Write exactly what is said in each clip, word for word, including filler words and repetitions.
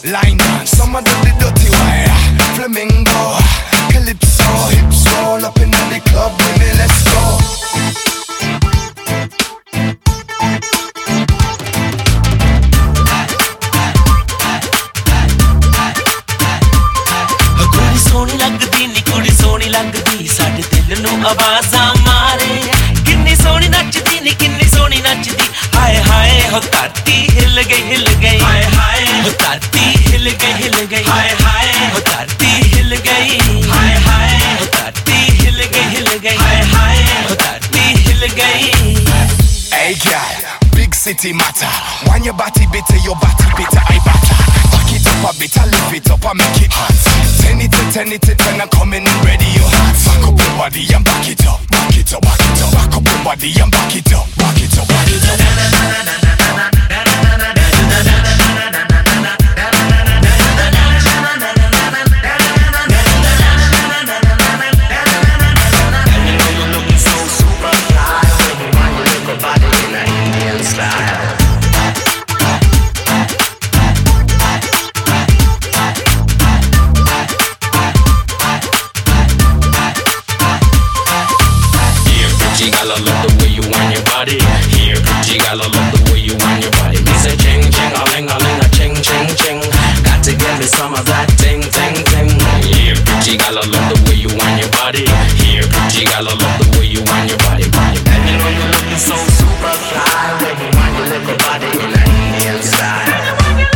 line dance. Some of them the dirty wire, flamingo, calypso, hips roll up in the club with me. Let's go. कुड़ी सोनी लगदी नी कुड़ी सोनी लगदी साडे दिल नू आवाज़ां मारे किन्नी सोनी नचदी नी किन्नी सोनी नचदी हाय हाय हो धरती हिल गई हिल गई हाय हाय हो धरती हिल गई हिल गई हाय हाय हो धरती हिल गई हाय हाय हो धरती हिल गई हिल गई हाय हाय हो धरती हिल गई. Hey girl, big city matter. When your body bitter, your body bitter, I batter. Back it up a bit, I lift it up and make it hot. Ten it to ten it to ten, I'm coming in ready, you hot. Back up your body and back it up, back it up, back it up. Back up your body and back it up, back it up, back it up. I love the way you wind your body. Here, pretty girl, I love the way you wind your body. Me say ching ching, a ling a ling a ching ching ching. Got to get me some of that ting ting ting. Here, pretty girl, I love the way you wind your body. Here, pretty girl, I love the way you wind your body. And you know you're looking so super fly when you wind your little body in an Indian style.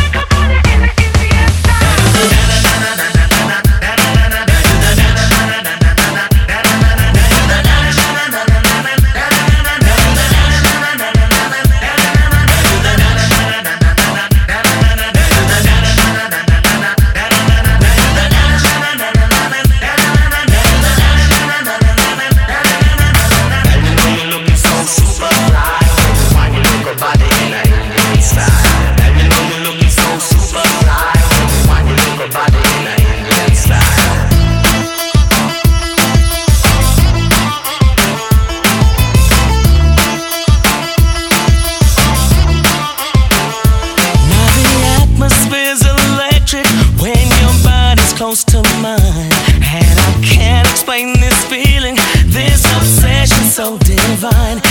Close to mine, and I can't explain this feeling, this obsession so divine.